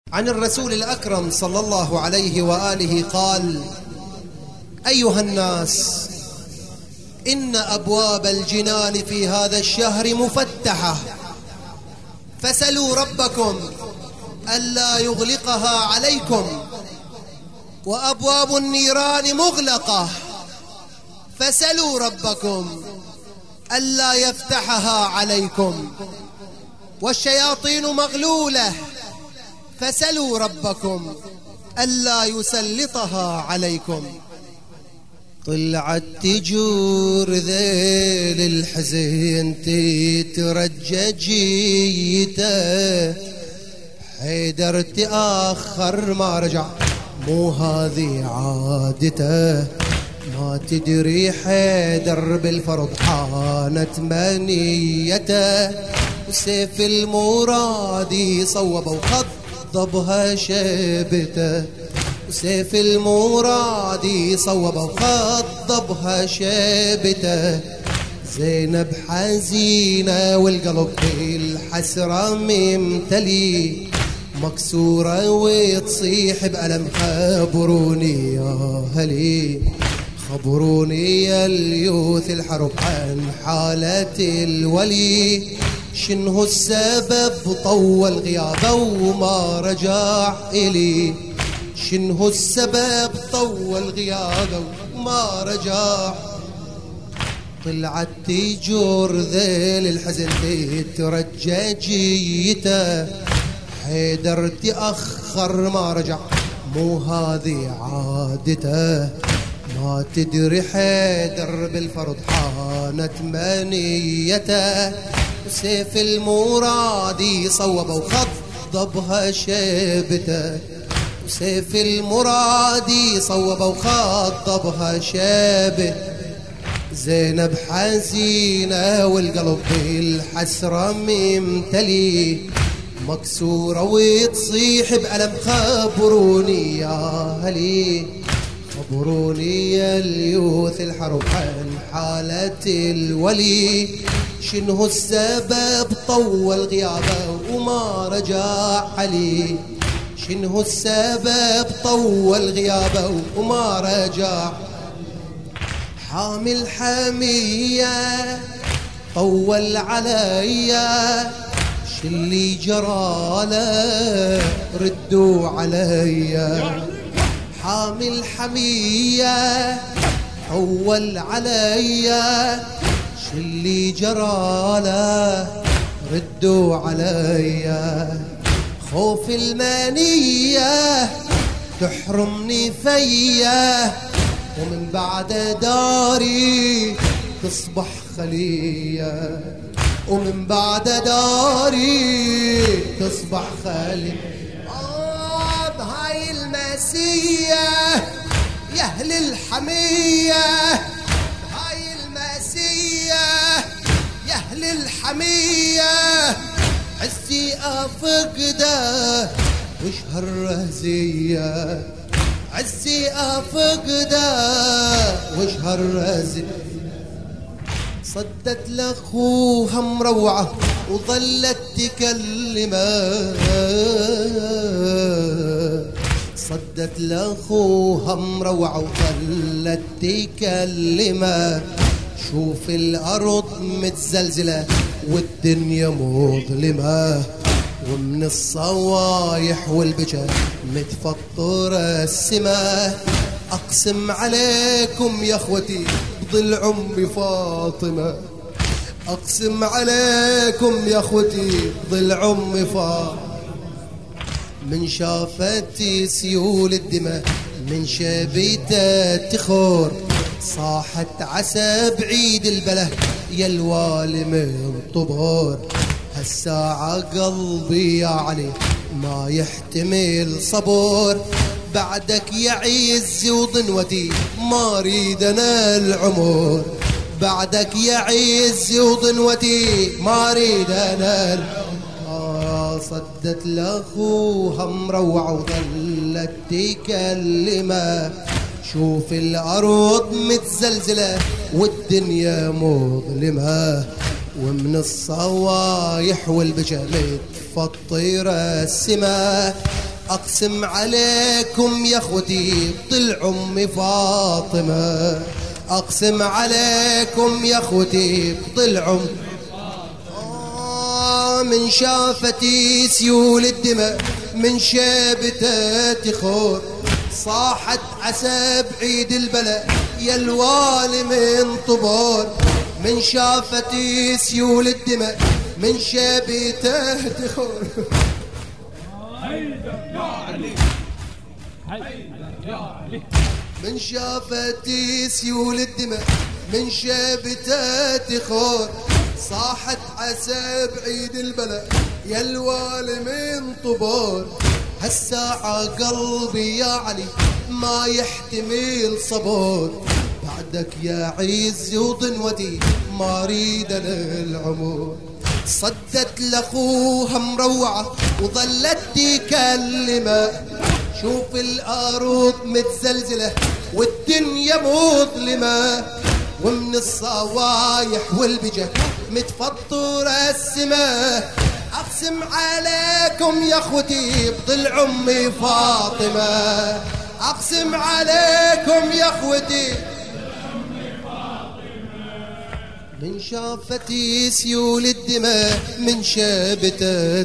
عن الرسول الأكرم صلى الله عليه وآله قال: أيها الناس، إن أبواب الجنان في هذا الشهر مفتحة، فسلوا ربكم ألا يغلقها عليكم، وأبواب النيران مغلقة، فسلوا ربكم ألا يفتحها عليكم، والشياطين مغلولة، فسلوا ربكم ألا يسلطها عليكم. طلعت تجور ذيل الحزين تترجى جيته، حيدر تأخر ما رجع مو هذه عادته، ما تدري حيدر بالفرض حانت منيته، وسيف المرادي صوب وخضبها شيبته، وسيف المرادي صوب وخضبها شيبته، زينب حزينة والقلب بالحسرة ممتلي، مكسورة وتصيح بألم، خبروني يا هلي، خبروني يا اليوث الحرب عن حالة الولي، شنو السبب طول غيابه وما رجع إلي، شنو السبب طول غيابه وما رجع. طلعت تجور ذيل الحزن تترجى جيته، حيدر تأخر ما رجع مو هذه عادته، ما تدري حيدر بالفرض حانت منيته، وسيف المرادي صوب وخضبها شيبته، وسيف المرادي صوب وخضبها شيبته، زينب حزينة والقلب بالحسرة ممتلي، مكسورة وتصيح بألم، خبروني يا هلي، خبروني يا اليوث الحرب عن حالة الولي، شنو السبب طول غيابه وما رجع علي، شنو السبب طول غيابه وما رجع. حامل حمية طول عليا، شلي جراله ردوا عليا، حامل حمية طول عليا، شلي جراله ردوا عليا، خوف المنية تحرمني فيا، ومن بعد داري تصبح خلية، ومن بعد داري تصبح خلية. بهاي المسية يا أهل الحمية، بهاي المسية يا أهل الحمية، عزي أفقده وش هالرهزية، عزي أفقده وش هالرهزية. صدت لأخوها مروعة وظلت تكلمه، صدت لأخوها مروعة وظلت تكلمه، شوف الأرض متزلزلة والدنيا مظلمة، ومن الصوايح والبجا متفطرة السما، أقسم عليكم يا أخوتي بظل أمي فاطمة، أقسم عليكم يا أخوتي بظل أمي فاطمة، من شافتي سيول الدماء من شبيته تخور، صاحت عسى بعيد البله يا الوالي من طبور، هالساعة قلبي يا علي ما يحتمل صبور، بعدك يا عزي وضنوتي ما اريد انا العمر، بعدك يا عزي وضنوتي ما اريد انا العمر. صدت لاخوها مروعة وظلت تكلمه، شوف الارض متزلزلة والدنيا مظلمة، ومن الصوايح والبجا متفطرة السما، أقسم عليكم يا أخوتي طل أم فاطمة، أقسم عليكم يا أخوتي طل أم من شافتي سيول الدماء من شيبته تخور، صاحت عسى بعيد البلاء يا الوالي من طبور، من شافتي سيول الدماء من شيبته تخور. من شافتي سيول الدماء من شيبته تخور، صاحت عسى بعيد البلاء يا الوالي من طبور. هالساعة قلبي يا علي ما يحتمل صبور، بعدك يا عز وضنوتي ما ريد العمر. صدت لاخوها مروعة وظلت تكلمه، شوف الارض متزلزلة والدنيا مظلمة، ومن الصوايح والبجة متفطر السماء. أقسم عليكم يا أخوتي بطل أمي فاطمة، أقسم عليكم يا أخوتي من شافتي سيول الدماء من شابته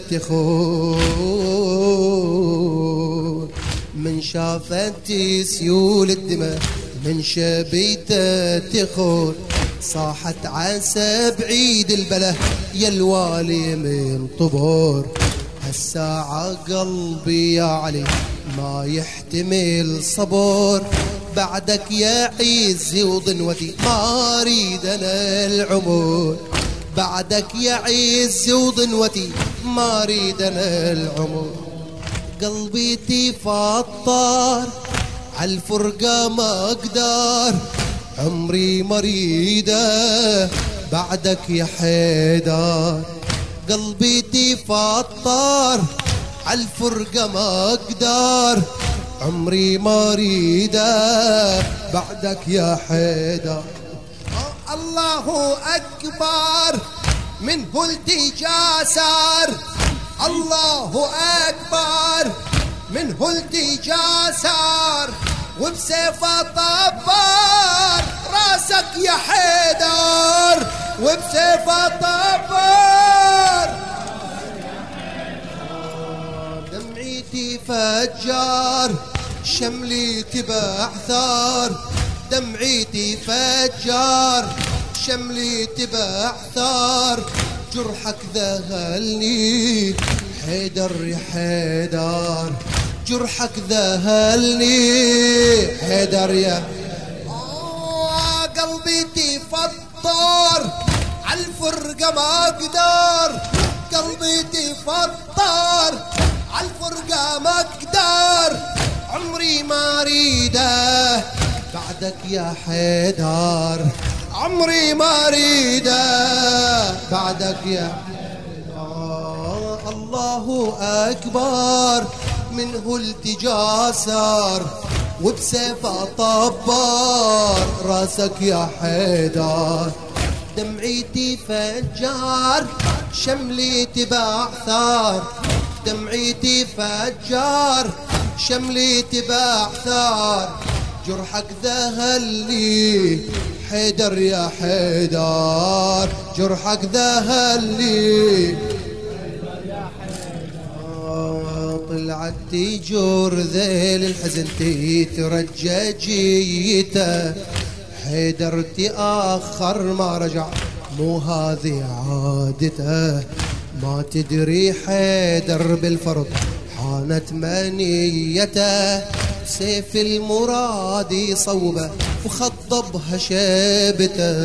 تخور، من شافتي سيول الدماء من شبيته تخور، صاحت عسى بعيد البله يا الوالي من طبور. هالساعة قلبي يا علي ما يحتمل صبور، بعدك يا عزي وضنوتي ما اريد انا العمر، بعدك يا عزي وضنوتي ما اريد انا العمر. قلبي تفطر عالفرقة ما اقدر، عمري مريدة بعدك يا حيدر. قلبي تفطر عالفرقة ما اقدر، عمري مريدة بعدك يا حيدر. الله أكبر من التجاسر، الله أكبر من التجاسر، وبسيفه طبر راسك يا حيدر، وبسيفه طبر دمعتي فجار شملي بعثار، دمعتي فجار شملي بعثار، جرحك ذهلني حيدر يا حيدر، جرحك ذهلني حيدر يا قلبي تفطر عالفرقة ما اقدر، قلبي تفطر عالفرقة ما اقدر، عمري ما اريده بعدك يا حيدر، عمري ما اريده بعدك يا الله أكبر منه التجاسر، وبسيفه طبر راسك يا حيدر. دمعتي فجار شملي بعثار، دمعتي فجار شملي بعثار، جرحك ذهلي حيدر يا حيدر، جرحك ذهلي. طلعت تجور ذيل الحزن تترجى جيته، حيدر تأخر ما رجع مو هذه عادته، ما تدري حيدر بالفرض حانت منيته، سيف المراد صوبه وخضبها شيبته،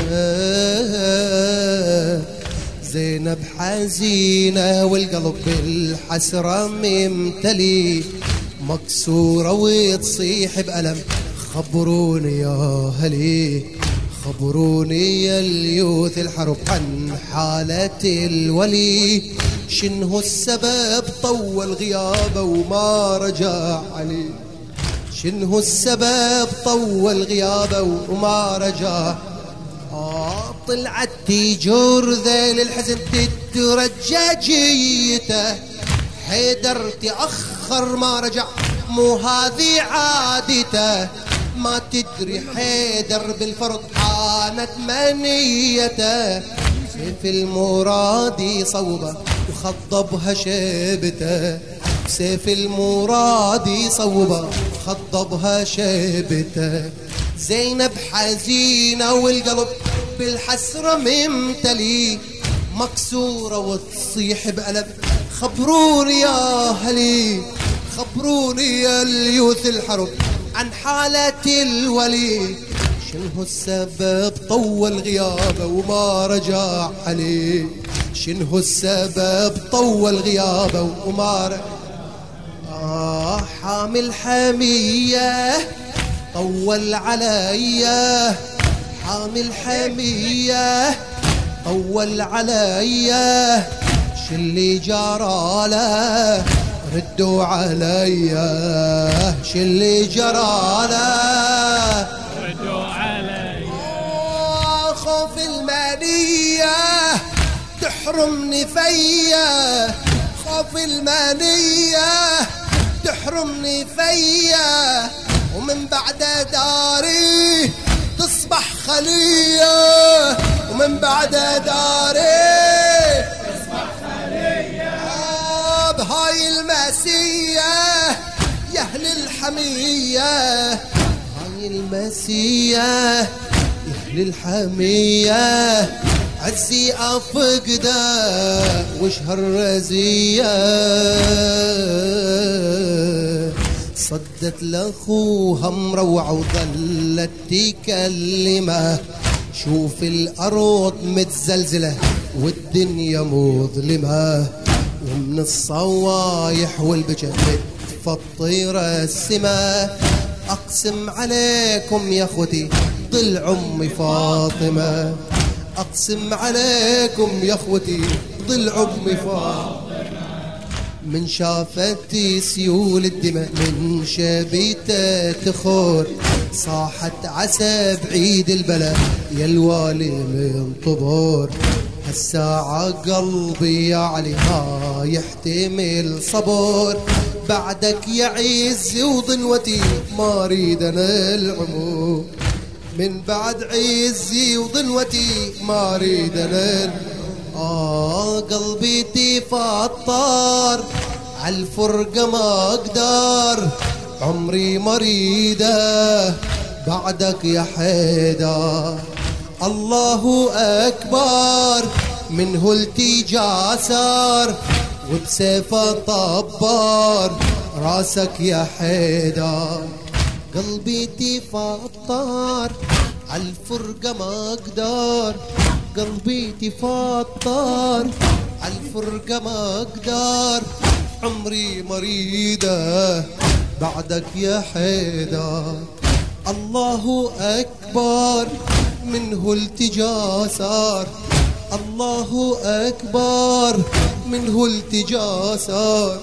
زينب حزينة والقلب بالحسرة ممتلي، مكسورة وتصيح بألم خبروني يا هلي، خبروني يا اليوث الحرب عن حالة الولي، شنو السبب طول غيابه وما رجع علي، شنو السبب طول غيابه وما رجع. طلعت تجور ذيل الحزن تترجى جيته، حيدر تأخر ما رجع مو هذه عادته، ما تدري حيدر بالفرض حانت منيته، سيف المرادي صوبه وخضبها شيبته، سيف المرادي صوبه وخضبها شيبته. زينب حزينة والقلب بالحسرة ممتلي، مكسورة وتصيح بألم خبروني يا أهلي، خبروني يا اليوث الحرب عن حالة الولي، شنو السبب طول غيابه وما رجع عليه، شنو السبب طول غيابه وما رجع. حامل حمية طول عليا، حامل حمية طول عليا، شلي جرى له ردوا عليا، شلي جرى له ردوا عليا. خوف المنية تحرمني فيا، خوف المنية تحرمني فيا، ومن بعد داري تصبح خلية، ومن بعد داري تصبح خلية. بهاي المسية يا أهل الحمية، هاي المسية يا أهل الحمية، عزي أفقده وشهر رزية، صدت لأخوها مروعة وظلت تكلمه، شوف الأرض متزلزلة والدنيا مظلمة، ومن الصوايح والبجا متفطرة السما، أقسم عليكم يا أخوتي ضل عمي فاطمة، أقسم عليكم يا أخوتي ضل عمي فاطمة، من شافتي سيول الدماء من شبيته تخور، صاحت عسى بعيد البلا يا الوالي من طبور، هالساعة قلبي يا علي ما يحتمل صبر، بعدك يا عزي وضنوتي ما اريد انا العمر، من بعد عزي وضنوتي ما اريد انا قلبي تفطر عالفرقة ما اقدر، عمري مريده بعدك يا حيدر، الله اكبر منه التجا صار، وبسيفه طبر راسك يا حيدر، قلبي تفطر عالفرقة ما اقدر، قلبي تفطر عالفرقة ما اقدر، عمري مريده بعدك يا حيدر، الله اكبر منه التجا صار، الله اكبر منه التجا صار.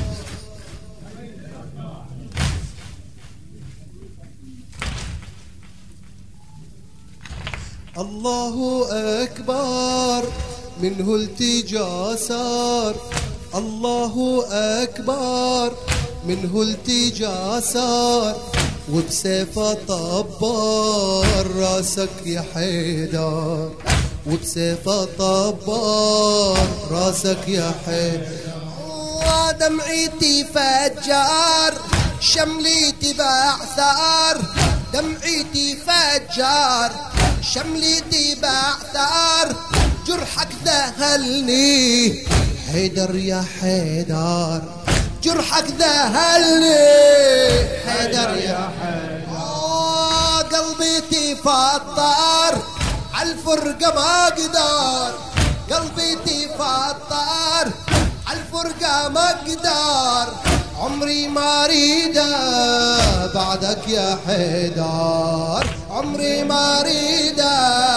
الله أكبر منه التجا صار، الله أكبر منه التجا صار، وبسيفه طبر راسك يا حيدر، وبسيفه طبر راسك يا حيدر، دمعتي فجار شمليتي بعثار، دمعتي فجار شمليتي بعثار، جرحك ذهلني حيدر يا حيدر، جرحك ذهلني حيدر يا حيدر، قلبي تفطر عالفرقة ما اقدر، قلبي تفطر عالفرقة ما اقدر، عمري ما اريده بعدك يا حيدر، عمري ما اريده.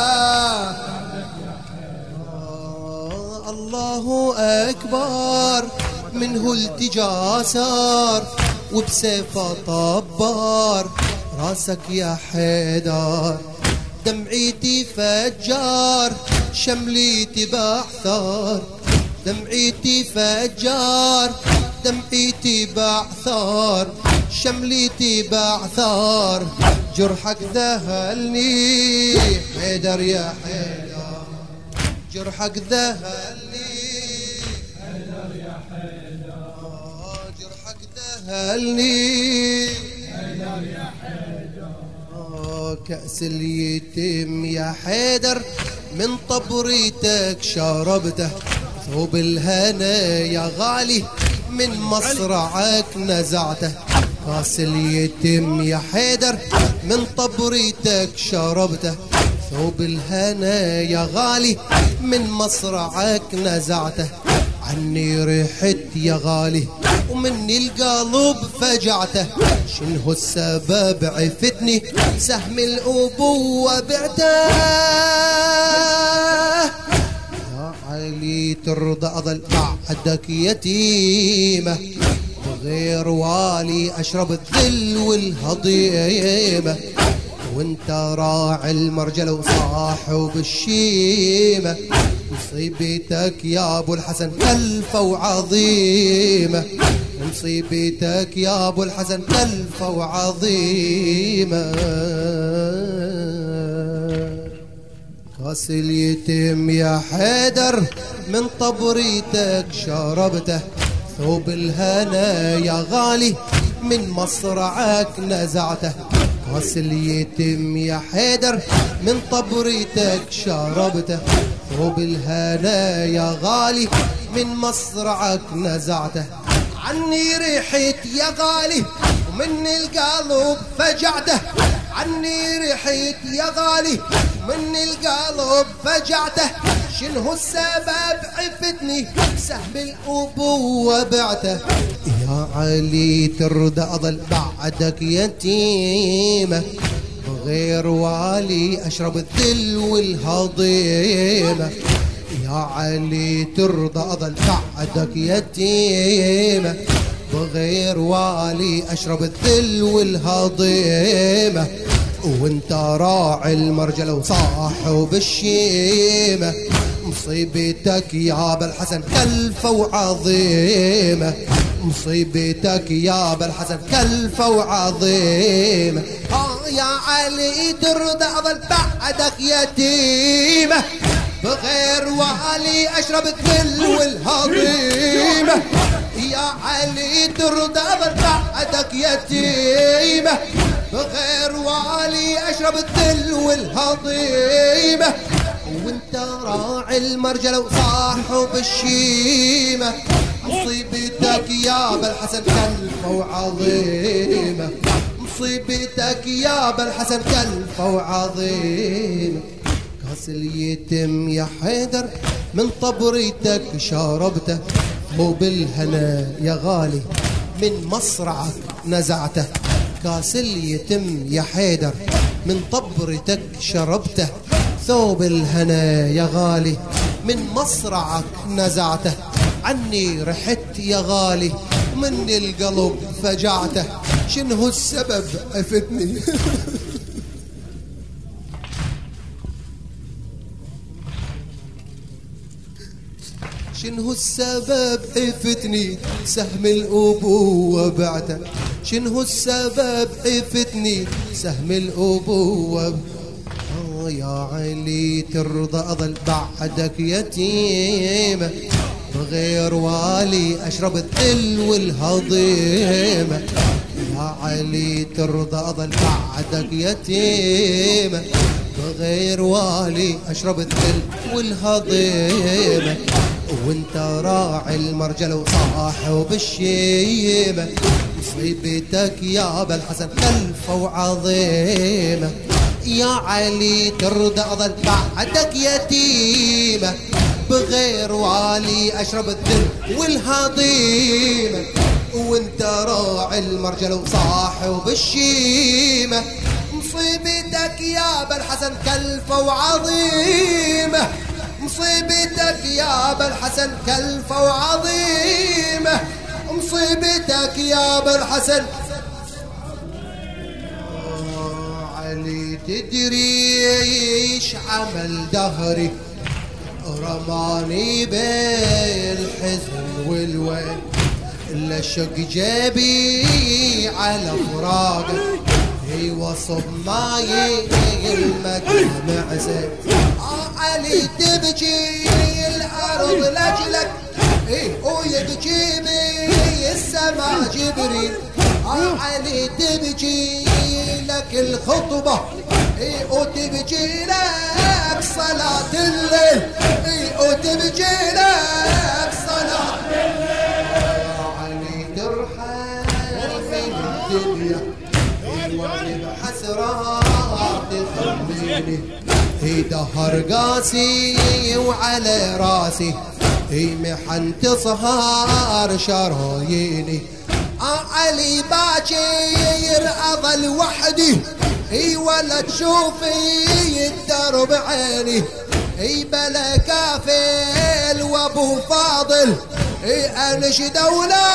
الله اكبر منه التجا صار، وبسيفه طبر راسك يا حيدر، دمعتي فجار شمليتي بعثار، دمعتي فجار دمعتي بعثار، شملتي بعثار، جرحك ذهلني حيدر يا حيدر، جرحك ذهلني حيدر يا حيدر، جرحك ذهلني حيدر يا حيدر. كأس اليتيم يا حيدر من طبريتك شربته، ثوب الهنا يا غالي من مصرعك نزعته. كاس اليتيم يا حيدر من طبريتك شربته، ثوب الهنا يا غالي من مصرعك نزعته. عني رحت يا غالي ومني القلب فجعته، شنو السبب عفتني سهم الأبوة بعته. يا علي ترضى أظل بعدك يتيمة، غير والي أشرب الذل والهضيمة، وانت راعي المرجلة وصاحب الشيمة. مصيبتك يا ابو الحسن كلفة وعظيمة، مصيبتك يا ابو الحسن كلفة وعظيمة. كاس اليتيم يا حيدر من طبريتك شربته، ثوب الهنا يا غالي من مصرعك نزعته. كاس اليتيم يا حيدر من طبريتك شربته، ثوب الهنا يا غالي من مصرعك نزعته. عني ريحت يا غالي ومن القلب فجعته، عني ريحت يا غالي من القلب فجعته. شنو السبب عفتني سهم الأبوة بعته. يا علي ترضى أظل بعدك يتيمة، غير والي أشرب الذل والهضيمة. يا علي ترضى أظل بعدك يتيمة، بغير والي أشرب الذل والهضيمة، وانت راعي المرجلة وصاحب الشيمة. مصيبتك يا ابا الحسن كلفة وعظيمة، مصيبتك يا ابا الحسن كلفة وعظيمة. يا علي ترضى أظل بعدك يتيمة، بغير والي أشرب الذل والهضيمة. يا علي ترضى أظل بعدك يتيمة، بغير والي أشرب الذل والهضيمة، وانت راعي المرجلة وصاحب الشيمة. مصيبتك يا ابا الحسن كلفة وعظيمة، مصيبتك يا ابا الحسن كلفة وعظيمة. كاس اليتيم يا حيدر من طبريتك شربته، ثوب الهنا يا غالي من مصرعك نزعته. كاس اليتيم يا حيدر من طبرتك شربته، ثوب الهنا يا غالي من مصرعك نزعته. عني رحت يا غالي من القلب فجعته. شنو السبب عفتني شنو السبب عفتني سهم الأبوة بعته. شنو السبب عفتني سهم الأبوة. يا علي ترضى أظل بعدك يتيمة، بغير والي أشرب الذل والهضيمة. يا علي ترضى أظل بعدك يتيمة، بغير والي أشرب الذل والهضيمة، وانت راعي المرجلة وصاحب الشيمة. مصيبتك يا ابا الحسن كلفة وعظيمة. يا علي ترضى أظل بعدك يتيمة، بغير والي أشرب الذل والهضيمة، وانت راعي المرجلة وصاحب الشيمة. مصيبتك يا ابا الحسن كلفة وعظيمة، مصيبتك يا ابا الحسن كلفة وعظيمة، مصيبتك يا ابا الحسن. علي تدري ايش عمل دهري، رماني بين الحزن والويل، لشق جيبي على فراقك وصب ماي المدمع زين علي تبكي الارض لاجلك ويبكي بي السما جبريل علي تبكي لك الخطبة وتبكي لك صلاة الليل وتبكي لك صلاة الليل علي ترحل من الدنيا وانا بحسرات تخليني دهر قاسي وعلى راسي محن تصهر شراييني علي باكر اظل وحدي ولا تشوفي الدرب عيني بلا كافل وابو فاضل انشد ولا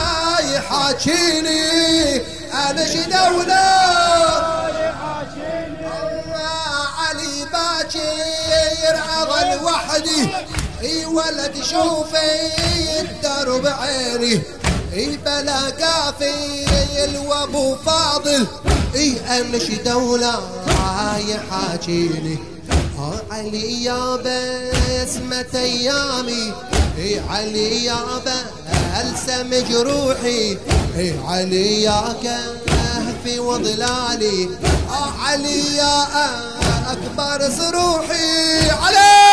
يحاكيني انشد ولا يحاكيني علي باكر اظل وحدي ولا تشوفي الدرب عيني بلا كافل وابو فاضل انشد ولا يحاكيني علي يا بسمة ايامي علي يا بلسم جروحي علي يا كهفي وظلالي علي يا اكبر صروحي علي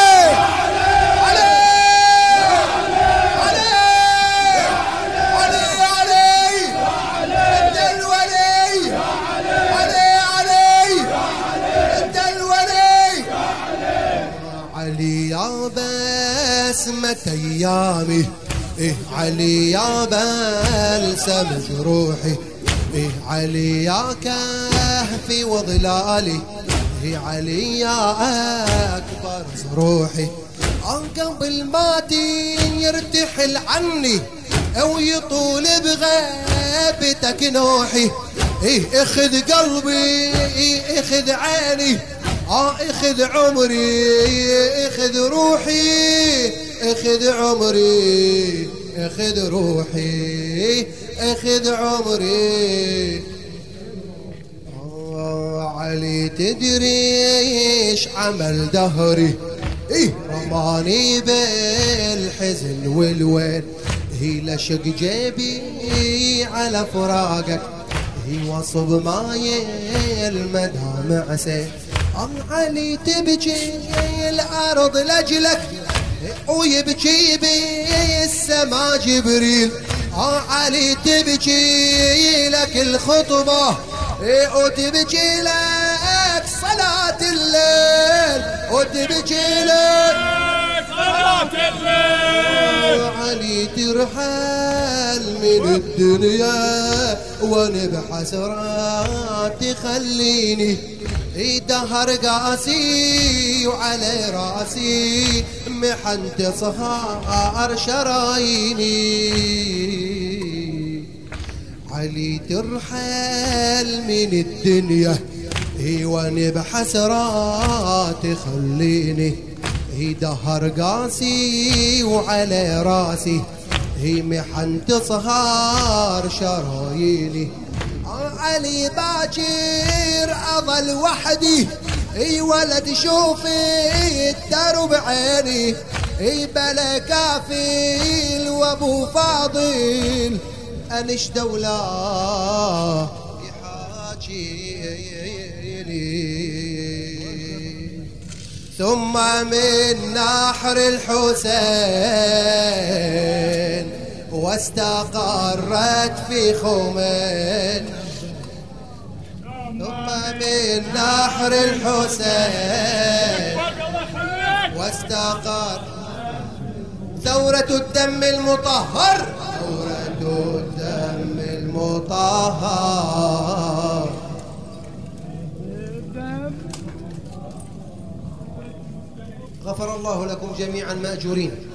بسمة ايامي علي يا بلسم جروحي علي يا كهفي وظلالي علي يا اكبر روحي قبل ما يرتحل عني ويطول بغيبتك نوحي اخذ قلبي اخذ عيني اخذ عمري اخذ روحي اخذ عمري اخذ روحي اخذ عمري علي تدري ايش عمل دهري رماني بالحزن والويل لشق جيبي على فراقك وصب ماي المدامع سيل علي تبكي الارض لاجلك ويبكي بي السما جبريل علي تبكي لك الخطبة وتبكي لك صلاة الليل وتبكي لك صلاة الليل علي ترحل من الدنيا وانا بحسرات تخليني دهر قاسي وعلى راسي محن تصهر شراييني علي ترحل من الدنيا وانا بحسرات تخليني دهر قاسي وعلى راسي محن تصهر شراييني علي باكر اظل وحدي ولا تشوفي الدرب عيني بلا كافل وابو فاضل انشد ولا يحاكيني ثم من نحر الحسين واستقرت في خومين ثم من نحر الحسين واستقر ثورة الدم المطهر ثورة الدم المطهر غفر الله لكم جميعا مأجورين.